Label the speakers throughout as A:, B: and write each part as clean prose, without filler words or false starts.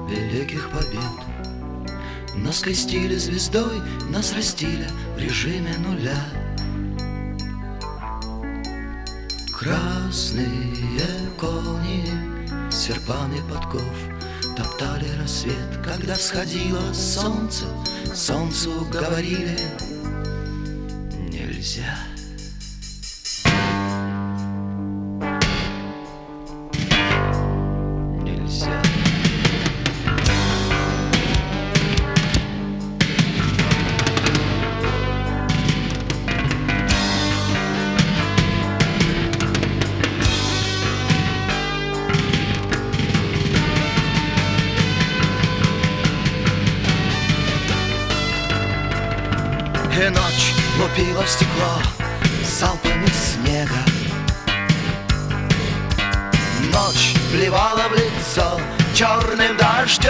A: великих побед. Нас крестили звездой, нас растили в режиме нуля. Красные кони серпами подков топтали рассвет, когда всходило солнце. Солнцу говорили: нельзя. Нельзя. И ночь лупила в стекло залпами снега. Ночь плевала в лицо черным дождем.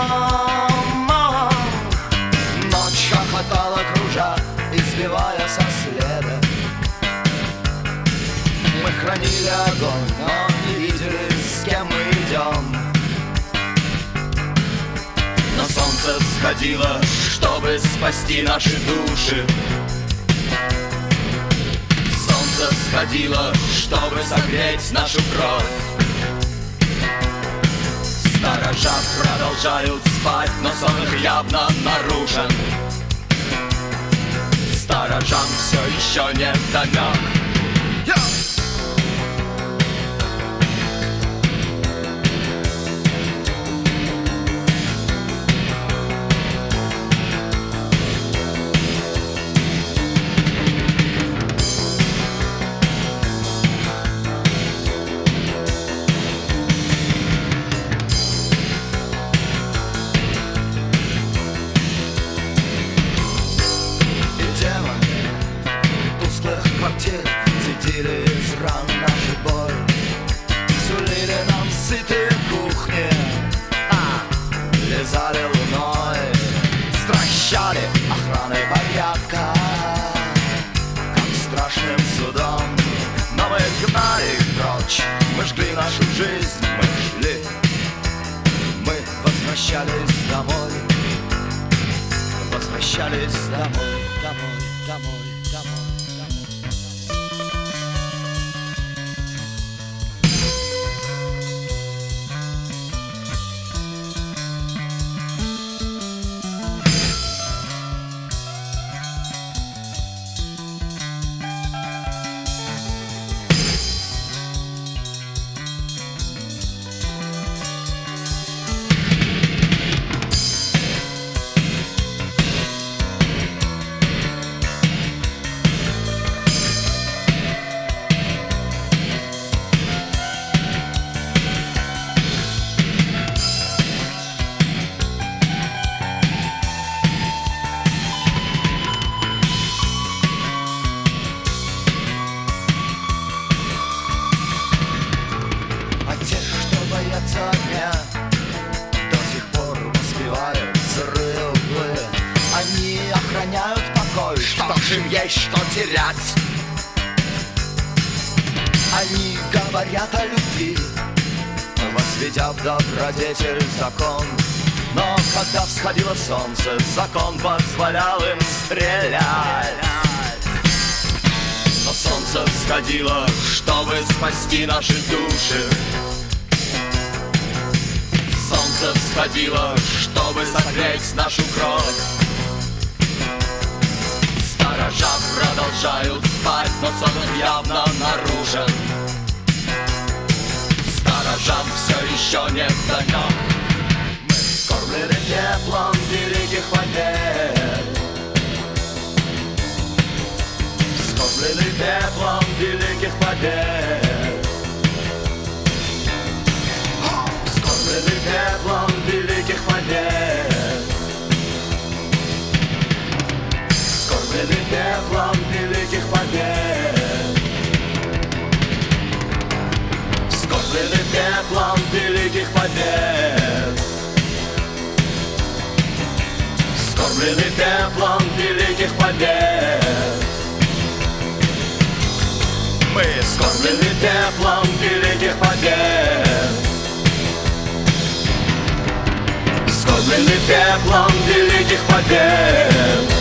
A: Ночь хохотала, кружа и сбивая со следа. Мы хранили огонь, но не видели, с кем мы идем. Но солнце всходило, чтобы спасти наши души. Солнце всходило, чтобы согреть нашу кровь. Сторожа продолжают спать, но сон их явно нарушен. Сторожам все еще не вдомек. Цветили из ран наши боль, сулили нам сытые кухни, лизали луной, стращали охраной порядка, как страшным судом. Но мы гнали их прочь, мы жгли нашу жизнь, мы шли, мы возвращались домой, возвращались домой, домой, домой, домой. Огня до сих пор воспевают сырые углы. Они охраняют покой, что ж им есть что терять. Они говорят о любви, возведя в добродетель закон. Но когда всходило солнце, закон позволял им стрелять. Но солнце всходило, чтобы спасти наши души. Солнце всходило, чтобы согреть нашу кровь. Сторожа продолжают спать, но сон их явно нарушен. Сторожам все еще не вдомек. Мы скормлены теплом великих побед. Скормлены теплом великих побед. Скормлены теплом великих побед. Скормлены теплом великих побед. Скормлены теплом великих побед. Скормлены теплом великих побед. Мы скормлены теплом великих побед.
B: Облеплены пеплом великих побед.